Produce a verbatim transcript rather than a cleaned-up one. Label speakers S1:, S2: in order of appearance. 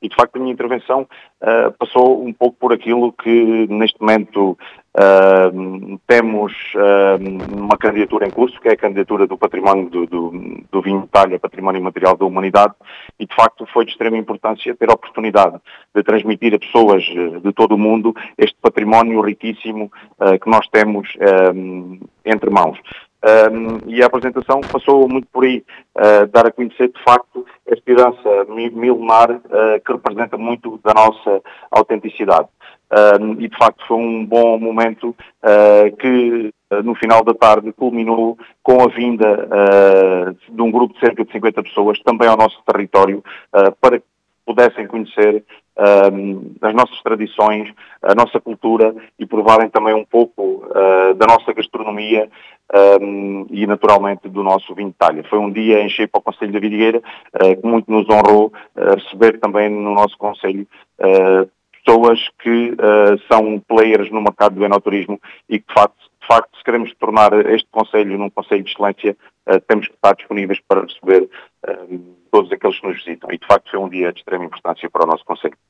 S1: E, de facto, a minha intervenção uh, passou um pouco por aquilo que, neste momento, uh, temos uh, uma candidatura em curso, que é a candidatura do património do, do, do vinho de talha, património imaterial da humanidade, e, de facto, foi de extrema importância ter a oportunidade de transmitir a pessoas de todo o mundo este património riquíssimo uh, que nós temos uh, entre mãos. Um, e a apresentação passou muito por aí, uh, dar a conhecer de facto esta herança milenar uh, que representa muito da nossa autenticidade. Um, e de facto foi um bom momento uh, que uh, no final da tarde culminou com a vinda uh, de um grupo de cerca de cinquenta pessoas também ao nosso território uh, para que pudessem conhecer Um, as nossas tradições, a nossa cultura e provarem também um pouco uh, da nossa gastronomia um, e naturalmente do nosso vinho de talha. Foi um dia em cheio para o Concelho da Vidigueira uh, que muito nos honrou uh, receber também no nosso Concelho uh, pessoas que uh, são players no mercado do enoturismo e que de facto, de facto se queremos tornar este Concelho num Concelho de excelência, uh, temos que estar disponíveis para receber uh, todos aqueles que nos visitam. E de facto foi um dia de extrema importância para o nosso Concelho.